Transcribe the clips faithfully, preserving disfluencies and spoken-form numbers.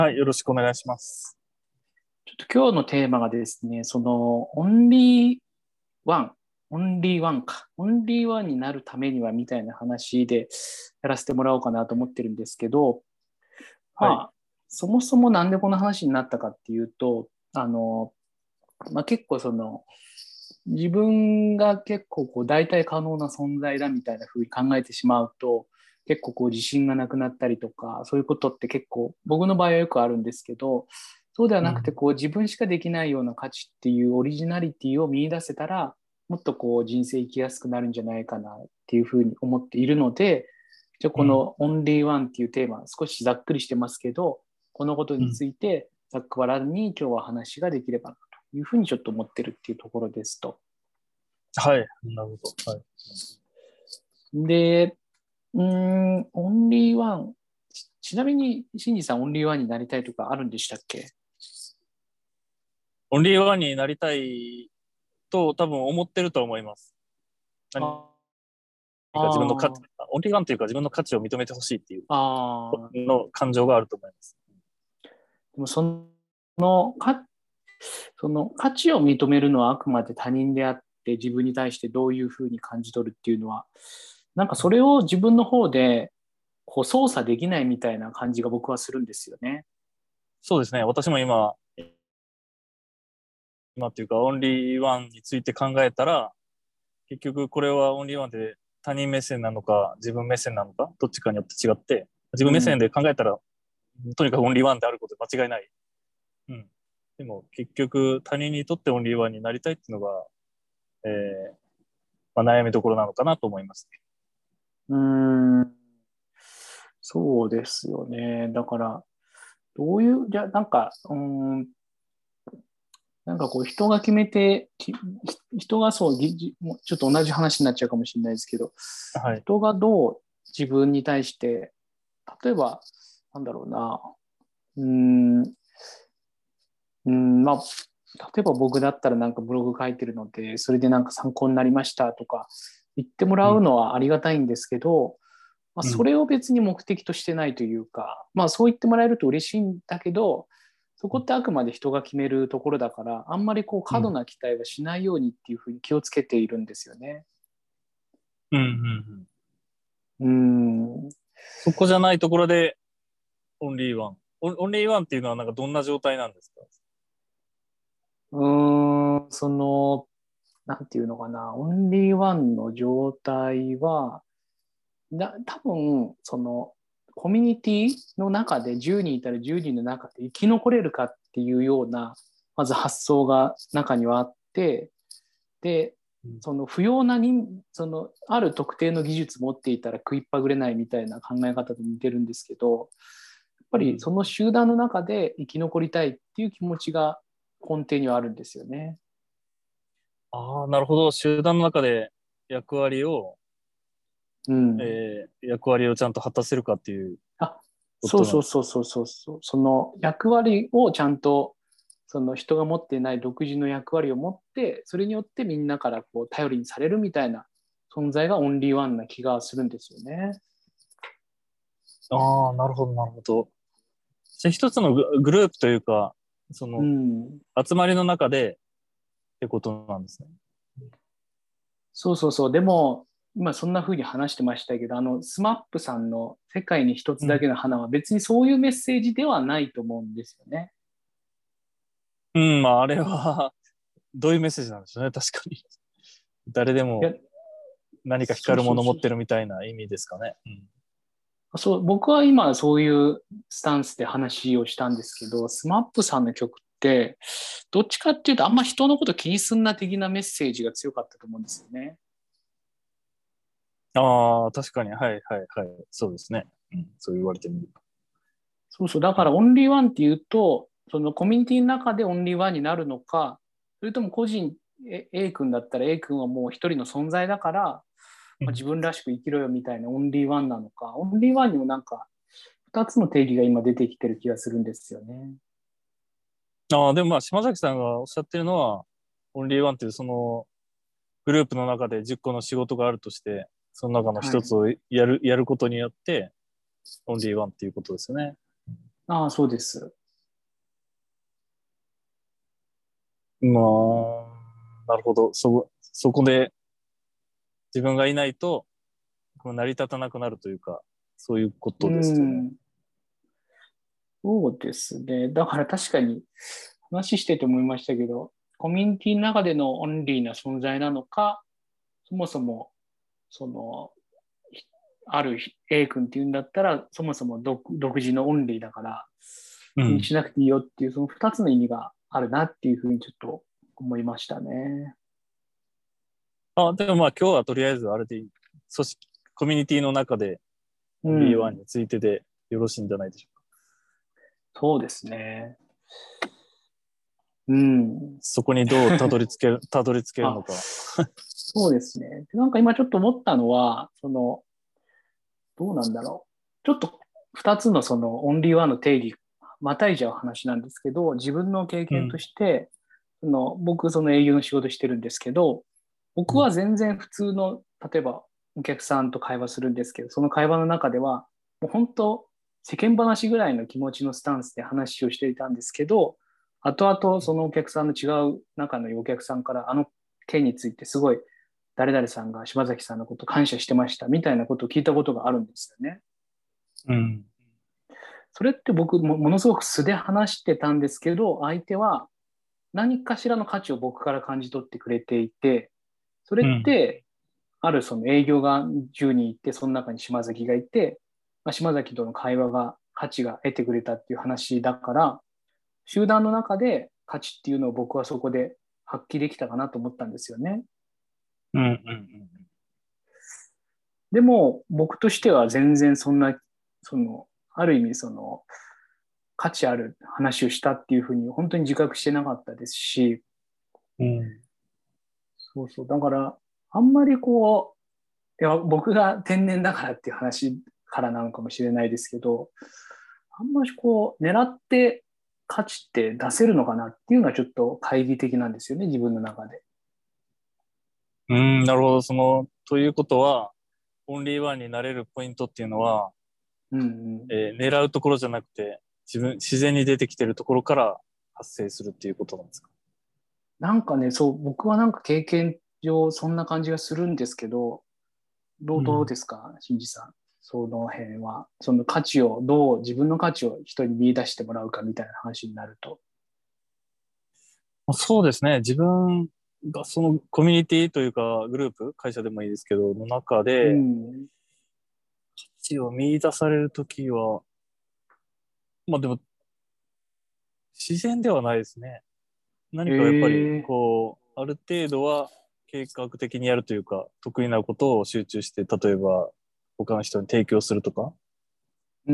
はい、よろしくお願いします。 ちょっと今日のテーマがですね、その、オンリーワン、オンリーワンか、オンリーワンになるためにはみたいな話でやらせてもらおうかなと思ってるんですけど、 はい。 まあ、そもそもなんでこの話になったかっていうと、あの、まあ、結構その、自分が結構こう代替可能な存在だみたいな風に考えてしまうと、結構こう自信がなくなったりとか、そういうことって結構僕の場合はよくあるんですけど、そうではなくてうん。 こう自分しかできないような価値っていうオリジナリティを見出せたら、もっとこう人生生きやすくなるんじゃないかなっていうふうに思っているので、じゃあこうん。 のオンリーワンっていうテーマ、少しざっくりしてますけど、このことにうん。 ついてざっくばらんに今日は話ができればなというふうにちょっと思ってるっていうところですと。 はい。なるほど。はい。 で、うーん、オンリーワン。ちちなみに、シンジさんオンリーワンになりたいとかあるんでしたっけ？ オンリーワンになりたいと多分思ってると思います。何あか自分の価値、 あ、 オンリーワンというか自分の価値を認めてほしいっていうああ、 の感情があると思います。 でもその、か、その価値を認めるのはあくまで他人であって、自分に対してどういうふうに感じ取るっていうのは、なんかそれを自分の方でこう操作できないみたいな感じが僕はするんですよね。 そうですね。私も今、今っていうかオンリーワンについて考えたら、結局これはオンリーワンで他人目線なのか自分目線なのか、どっちかによって違って、自分目線うん。 で考えたら、とにかくオンリーワンであること間違いない。うん。でも結局他人にとってオンリーワンになりたいっていうのが、えーまあ、悩みどころなのかなと思いますね。 うーん。そうですよね。だから、どういう、じゃあなんか、うーん、なんかこう人が決めて、き人がそう、ぎじもうちょっと同じ話になっちゃうかもしれないですけど、 はい。 人がどう自分に対して、例えば、なんだろうな、うーん、うーん、まあ、例えば僕だったらなんかブログ書いてるので、それでなんか参考になりましたとか言ってもらうん。 うのはありがたいんですけど、まあ、 うん。 それを別に目的としてないというか、まあそう言ってもらえると嬉しいんだけど、そこってあくまで人が決めるところだから、あんまりこう過度うん。 な期待はしないようにっていうふうに気をつけているんですよね。 うん。うん。 うーん。うそこじゃないところでオンリーワン。オンオンリーワンっていうのはなんかどんな状態なんですか？ ーん、その、なんていうのかな、オンリーワンの状態は、な、多分、その、コミュニティの中でじゅうにんいたらじゅうにんの中で生き残れるかっていうような、まず発想が中にはあって、で、 うん。 その不要な人、そのある特定の技術持っていたら食いっぱぐれないみたいな考え方と似てるんですけど、やっぱうん。 りその集団の中で生き残りたいっていう気持ちが根底にはあるんですよね。 ああ、なるほど。集団の中で役割を、 うん。 えー役割をちゃんと果たせるかっていうあ、そうことなんです。 そうそうそうそうそう。その役割をちゃんとその人が持っていない独自の役割を持って、それによってみんなからこう頼りにされるみたいな存在がオンリーワンな気がするんですよね。 ああ、なるほど、なるほど。じゃあ一つのググループというか、そうのん。 集まりの中でってことなんですね。 そうそうそう。でも、今そんな風に話してましたけど、あの、スマップさんの世界に一つうん。 だけの花は別にそういうメッセージではないと思うんですよね。 うん、まあ、あれはどういうメッセージなんでしょうね。確かに。誰でいや、 も何かそう光るもそうそうその持ってるみたいな意味ですかね。うん。 う。そう、僕は今そういうスタンスで話をしたんですけど、スマップさんの曲って、どっちかっていうとあんま人のこと気にすんな的なメッセージが強かったと思うんですよね。 ああ、確かに。はい、はい、はい。そうですね。うん、そう言われてみると。 そうそう。だうん。 からオンリーワンっていうと、そのコミュニティの中でオンリーワンになるのか、それとも個人、A, A 君だったら A 君はもう一人の存在だから、まあ、 うん。 自分らしく生きろよみたいなオンリーワンなのか、オンリーワンにもなんか二つの定義が今出てきてる気がするんですよね。 ああ、でもまあ、島崎さんがおっしゃってるのは、オンリーワンっていうそのグループの中でじゅっこの仕事があるとして、その中のはい。 一つをやる、やることによって、オンリーワンっていうことですよね。 ああ、そうです。 まあ、なるほど。そ、そこで自分がいないと、こう成り立たなくなるというか、そういうこうとですよね。 ん。そうですね。だから確かに話してて思いましたけど、コミュニティの中でのオンリーな存在なのか、そもそも、その、ある A 君っていうんだったら、そもそも独独自のオンリーだから、 うん。 気にしなくていいよっていう、その二つの意味があるなっていうふうにちょっと思いましたね。 あ、でもまあ今日はとりあえずあれでいい、組織、コミュニティの中でオンリーワンうん。 についてでよろしいんじゃないでしょうか。 そうですね。うん。 そこにどうたどり着ける、たどり着けるあ、 のか。 そうですね。でなんか今ちょっと思ったのは、その、どうなんだろう。ちょっと二つのそのオンリーワンの定義、またいじゃう話なんですけど、自分の経験とうん。 して、その僕その営業の仕事してるんですけど、僕は全然普通の、例えばお客さんと会話するんですけど、その会話の中では、もう本当世間話ぐらいの気持ちのスタンスで話をしていたんですけど、後々そのお客さんの違う中のお客さんからあの件についてすごい誰々さんが柴崎さんのこと感謝してましたみたいなことを聞いたことがあるんですよね。 うん。 それって僕もものすごく素で話してたんですけど、相手は何かしらの価値を僕から感じ取ってくれていて、それっうん。 て、あるその営業がじゅうにんいて、その中に島崎がいて、まあ、島崎との会話が価値が得てくれたっていう話だから、集団の中で価値っていうのを僕はそこで発揮できたかなと思ったんですよね。 うん。うん。 でも、僕としては全然そんな、その、ある意味その、価値ある話をしたっていうふうに本当に自覚してなかったですし、 うん。 そうそう。だから、あんまりこう、いや、僕が天然だからっていう話からなのかもしれないですけど、あんまりこう、狙って価値って出せるのかなっていうのはちょっと懐疑的なんですよね、自分の中で。 うん。なるほど。その、ということは、オンリーワンになれるポイントっていうのは、 うんうん。 えー狙うところじゃなくて、自分、自然に出てきてるところから発生するっていうことなんですか？ なんかね、そう、僕はなんか経験上そんな感じがするんですけど、どう、どううん。 ですか、新次さん。その辺は。その価値を、どう自分の価値を人に見出してもらうかみたいな話になると。 そうですね。自分がそのコミュニティというかグループ、会社でもいいですけど、の中うでん。 価値を見出されるときは、まあでも自然ではないですね。何かやっぱりええ、 こう、ある程度は計画的にやるというか、得意なことを集中して、例えば他の人に提供するとか、 うん。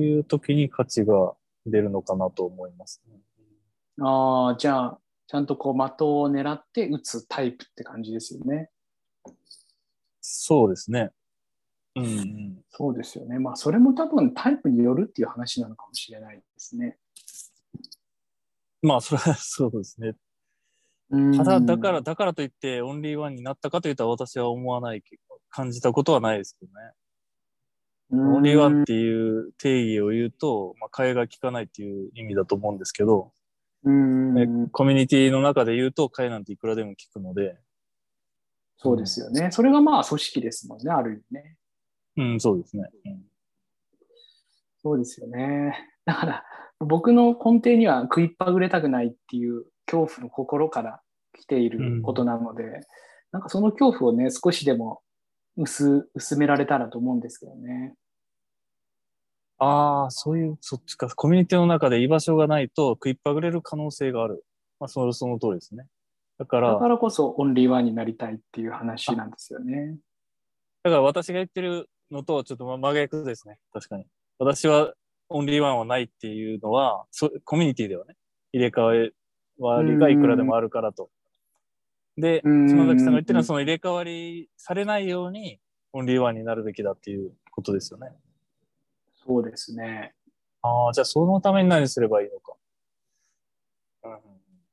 そういう時に価値が出るのかなと思いますね。 ああ、じゃあ、ちゃんとこう的を狙って打つタイプって感じですよね。 そうですね。うんうん。 そうですよね。まあ、それも多分タイプによるっていう話なのかもしれないですね。 まあ、それはそうですね。 うただ、だかん。 ら、だからといってオンリーワンになったかといったら私は思わないけど、感じたことはないですけどね。 うオンリーワンっん。 ていう定義を言うと、まあ、替えが利かないっていう意味だと思うんですけど、 うえん。 コミュニティの中で言うと、替えなんていくらでも効くので、うそうでん、 すよね。それがまあ組織ですもんね、ある意味ね。 うん、そうですね。うん、 そうですよね。だから、僕の根底には食いっぱぐれたくないっていう恐怖の心から来ていることうん。 なので、なんかその恐怖をね、少しでも薄、薄められたらと思うんですけどね。 ああ、そういう、そっちか。コミュニティの中で居場所がないと食いっぱぐれる可能性がある。まあ、その、その通りですね。だから、 だからこそオンリーワンになりたいっていう話あ、 なんですよね。 だから私が言ってるのとちょっと真逆ですね。確かに。私はオンリーワンはないっていうのは、そコミュニティではね、入れ替えう割りがいくらでん。 もあるからと。で、 う島崎さんがん。 言ってるのはその入れ替わりされないようにオンリーワンになるべきだっていうことですよね。 そうですね。 ああ、じゃあそのために何すればいいのか。うん、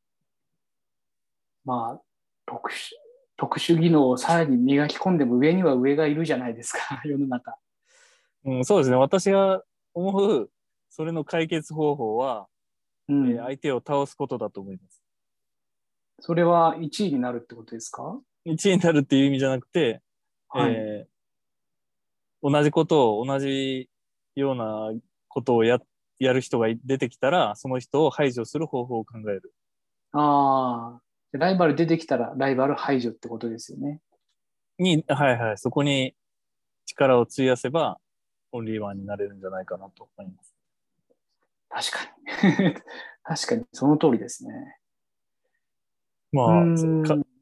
まあ、特殊、特殊技能をさらに磨き込んでも上には上がいるじゃないですか、世の中。 うん、そうですね。私が思うそれの解決方法は、 うんえー相手を倒すことだと思います。 それはいちいになるってことですか？ いちいになるっていう意味じゃなくて、 はい。 えー同じことを同じようなことをや、やる人が出てきたら、その人を排除する方法を考える。 ああ、ライバル出てきたらライバル排除ってことですよね。 に、はいはい、そこに力を費やせば、オンリーワンになれるんじゃないかなと思います。 確かに。確かに、その通りですね。うーまあ、かん。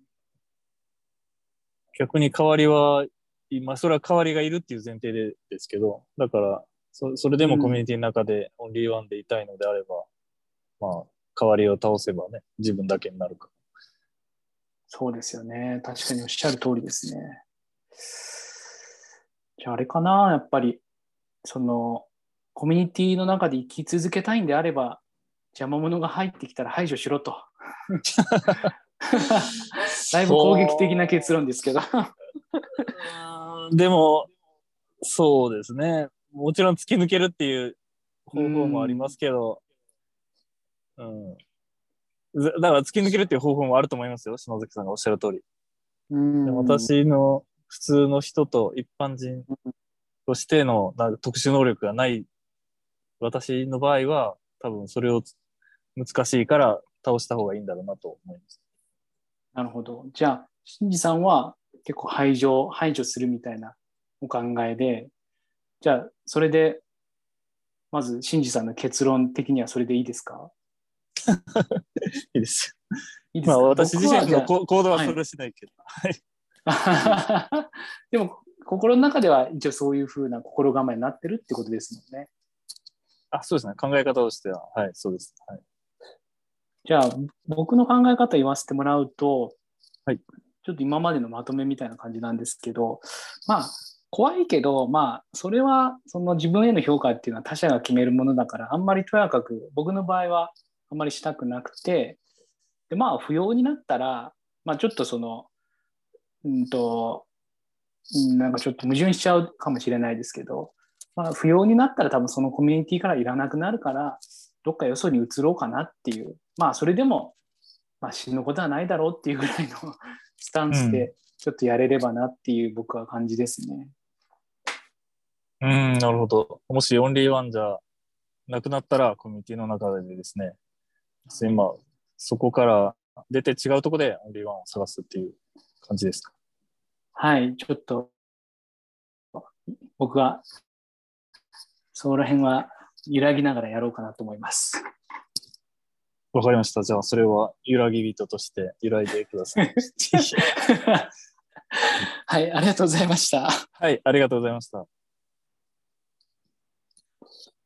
逆に代わりは、まあ、それは代わりがいるっていう前提でですけど、だから、そそれでもコミュうん。 ニティの中でオンリーワンでいたいのであれば、まあ、代わりを倒せばね、自分だけになるか。 そうですよね。確かにおっしゃる通りですね。じゃああれかな、やっぱり、その、コミュニティの中で生き続けたいんであれば、邪魔者が入ってきたら排除しろと。だいぶ攻撃的な結論ですけど。 そう。でも、そうですね。もちろん突き抜けるっていうう方法もありまん。 すけど、うん。だから突き抜けるっていう方法もあると思いますよ。篠崎さんがおっしゃる通り。 うでん。 私の普通の人と一般人としてのなんか特殊能力がない私の場合は、多分それを難しいから倒した方がいいんだろうなと思います。 なるほど。じゃあ、新次さんは結構排除、排除するみたいなお考えで、じゃあ、それで、まず、新次さんの結論的にはそれでいいですか？ いいです。まあいいですか？ 私自身僕は、じゃの行動あ、はい。 はそれはしないけど。はい。いいです。 でも、心の中では一応そういうふうな心構えになってるってことですもんね。 あ、そうですね。考え方としては、はい、そうです。はい。 じゃあ、僕の考え方言わせてもらうと、 はい。 ちょっと今までのまとめみたいな感じなんですけど、まあ、怖いけど、まあ、それは、その自分への評価っていうのは他者が決めるものだから、あんまりとやかく、僕の場合はあんまりしたくなくて、で、まあ、不要になったら、まあ、ちょっとその、うんと、なんかちょっと矛盾しちゃうかもしれないですけど、まあ、不要になったら多分そのコミュニティからいらなくなるから、どっかよそに移ろうかなっていう、まあ、それでも、まあ、死ぬことはないだろうっていうぐらいのスタンうん。 スでちょっとやれればなっていう僕は感じですね。 うん、なるほど。もしオンリーワンじゃなくなったら、コミュニティの中でですね、まあ、そこから出て違うところでオンリーワンを探すっていう感じですか？ はい、ちょっと僕はそこら辺は揺らぎながらやろうかなと思います。 わかりました。じゃあ、それは揺らぎ人として揺らいでください。 はい、ありがとうございました。 はい、ありがとうございました。